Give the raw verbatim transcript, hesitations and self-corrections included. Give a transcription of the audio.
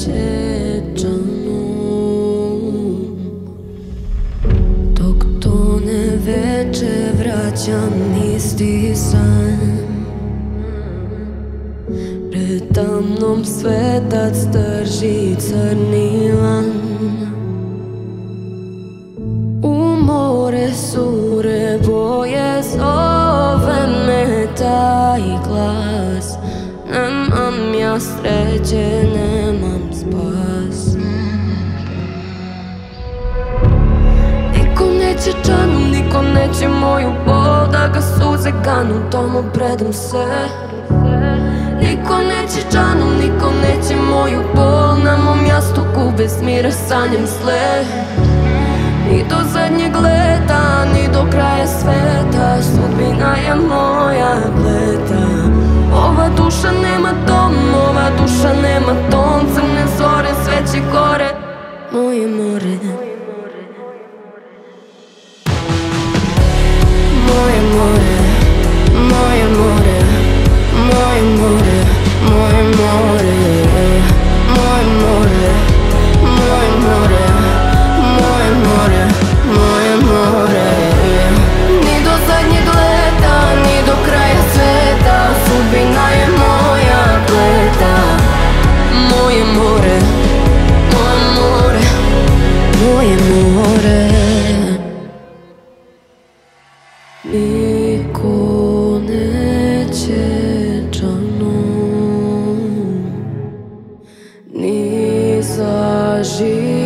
Dok tone veče vraćam isti san. Pred tamnom svetac drži crni lan. U more sure boje zove me taj glas. Nemam ja sreće, nemam spas. Niko neće džanu, niko neće moju bol, da ga suze kanu, tomu predam se. Niko neće džanu, niko neće moju bol, na mom jastuku bez mira sanjam sle. Ni do zadnjeg leta, ni do kraja sveta, sudbina je moja pleta. Ova duša nema dom, ova duša nema ton, crne zore sve će gore, moje more. Moje more, moje more, moje more, moje more, moje more, moje more, moje more, moje more. Ni do zadnjeg leta, ni do kraja sveta, sudbina je moja pleta. Moje more, moje more, moje more. Niko neće džanu, ni za život.